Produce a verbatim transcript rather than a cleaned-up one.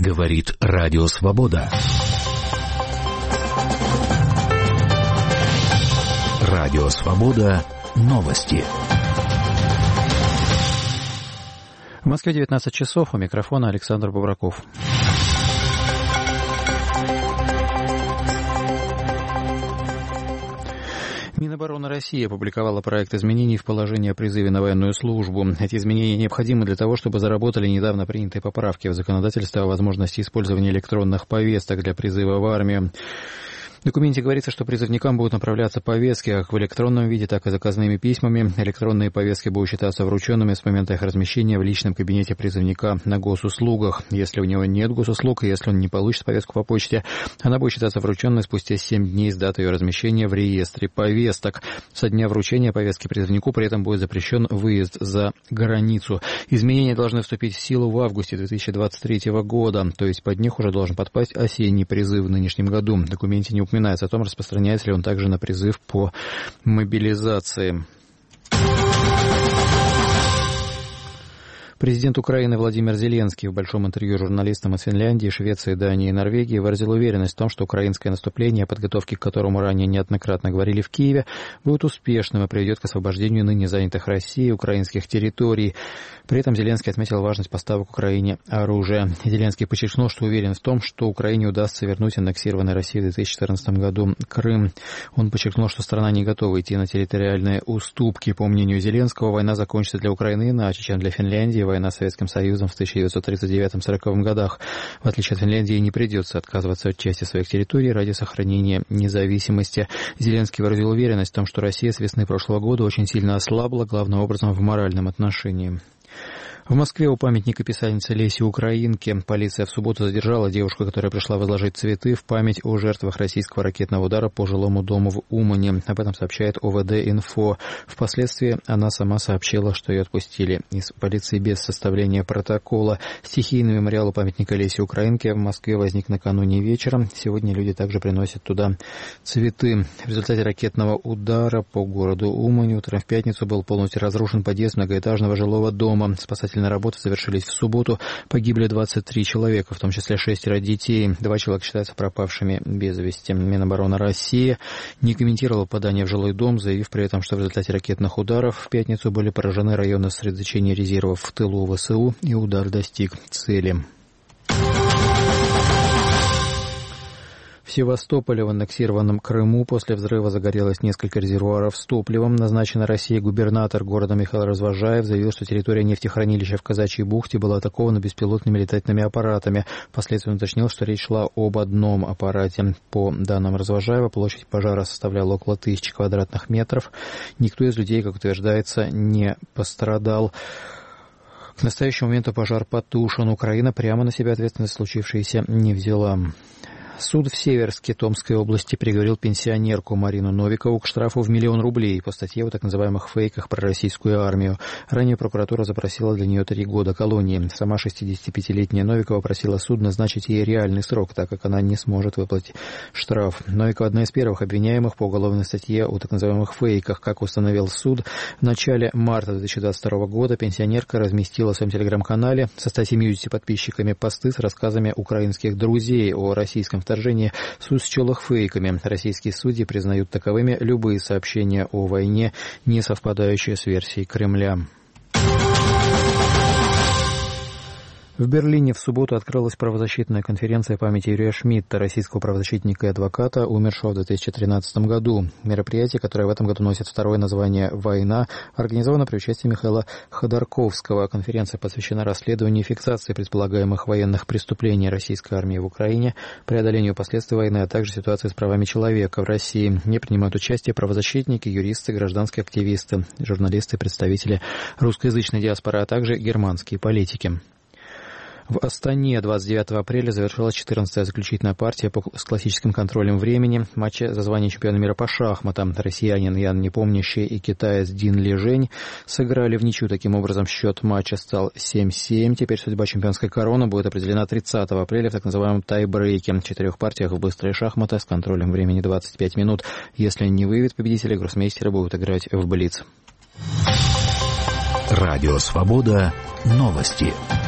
Говорит Радио Свобода. Радио Свобода. Новости. В Москве девятнадцать часов. У микрофона Александр Бобраков. Минобороны России опубликовала проект изменений в положение о призыве на военную службу. Эти изменения необходимы для того, чтобы заработали недавно принятые поправки в законодательство о возможности использования электронных повесток для призыва в армию. В документе говорится, что призывникам будут направляться повестки как в электронном виде, так и заказными письмами. Электронные повестки будут считаться врученными с момента их размещения в личном кабинете призывника на госуслугах. Если у него нет госуслуг, и если он не получит повестку по почте, она будет считаться врученной спустя семь дней с даты ее размещения в реестре повесток. Со дня вручения повестки призывнику при этом будет запрещен выезд за границу. Изменения должны вступить в силу в августе две тысячи двадцать третьего года, то есть под них уже должен подпасть осенний призыв в нынешнем году. В документе не упоминается о том, распространяется ли он также на призыв по мобилизации. Президент Украины Владимир Зеленский в большом интервью журналистам из Финляндии, Швеции, Дании и Норвегии выразил уверенность в том, что украинское наступление, о подготовке к которому ранее неоднократно говорили в Киеве, будет успешным и приведет к освобождению ныне занятых Россией украинских территорий. При этом Зеленский отметил важность поставок Украине оружия. Зеленский подчеркнул, что уверен в том, что Украине удастся вернуть аннексированный Россией в две тысячи четырнадцатом году Крым. Он подчеркнул, что страна не готова идти на территориальные уступки. По мнению Зеленского, война закончится для Украины иначе, чем для Финляндии, война с Советским Союзом в тысяча девятьсот тридцать девятом — сороковом годах. В отличие от Финляндии, не придется отказываться от части своих территорий ради сохранения независимости. Зеленский выразил уверенность в том, что Россия с весны прошлого года очень сильно ослабла, главным образом в моральном отношении. В Москве у памятника писательницы Леси Украинки полиция в субботу задержала девушку, которая пришла возложить цветы в память о жертвах российского ракетного удара по жилому дому в Умане. Об этом сообщает о вэ дэ-инфо. Впоследствии она сама сообщила, что ее отпустили из полиции без составления протокола. Стихийный мемориал у памятника Леси Украинки в Москве возник накануне вечером. Сегодня люди также приносят туда цветы. В результате ракетного удара по городу Умань утром в пятницу был полностью разрушен подъезд многоэтажного жилого дома. Спасательные работы завершились в субботу. Погибли двадцать три человека, в том числе шестеро детей. Два человека считаются пропавшими без вести. Минобороны России не комментировала попадание в жилой дом, заявив при этом, что в результате ракетных ударов в пятницу были поражены районы сосредоточения резервов в тылу вэ эс у, и удар достиг цели. В Севастополе, в аннексированном Крыму, после взрыва загорелось несколько резервуаров с топливом. Назначенный Россией губернатор города Михаил Развожаев заявил, что территория нефтехранилища в Казачьей бухте была атакована беспилотными летательными аппаратами. Впоследствии он уточнил, что речь шла об одном аппарате. По данным Развожаева, площадь пожара составляла около тысячи квадратных метров. Никто из людей, как утверждается, не пострадал. К настоящему моменту пожар потушен. Украина прямо на себя ответственность за случившееся не взяла. Суд в Северске Томской области приговорил пенсионерку Марину Новикову к штрафу в миллион рублей по статье о так называемых фейках про российскую армию. Ранее прокуратура запросила для нее три года колонии. Сама шестидесятипятилетняя Новикова просила суд назначить ей реальный срок, так как она не сможет выплатить штраф. Новикова одна из первых обвиняемых по уголовной статье о так называемых фейках. Как установил суд, в начале марта две тысячи двадцать второго года пенсионерка разместила в своем телеграм-канале со ста семьюдесятью подписчиками посты с рассказами украинских друзей о российском вторжении. Суд счел их фейками. Российские судьи признают таковыми любые сообщения о войне, не совпадающие с версией Кремля. В Берлине в субботу открылась правозащитная конференция памяти Юрия Шмидта, российского правозащитника и адвоката, умершего в две тысячи тринадцатом году. Мероприятие, которое в этом году носит второе название «Война», организовано при участии Михаила Ходорковского. Конференция посвящена расследованию и фиксации предполагаемых военных преступлений российской армии в Украине, преодолению последствий войны, а также ситуации с правами человека в России. В ней принимают участие правозащитники, юристы, гражданские активисты, журналисты, представители русскоязычной диаспоры, а также германские политики. В Астане двадцать девятого апреля завершилась четырнадцатая заключительная партия по, с классическим контролем времени матча за звание чемпиона мира по шахматам. Россиянин Ян Непомнящий и китаец Дин Лижень сыграли в ничью. Таким образом, счет матча стал семь-семь. Теперь судьба чемпионской короны будет определена тридцатого апреля в так называемом тай-брейке. В четырех партиях в быстрые шахматы с контролем времени двадцать пять минут. Если не выявит победителя, гроссмейстеры будут играть в блиц. Радио Свобода. Новости.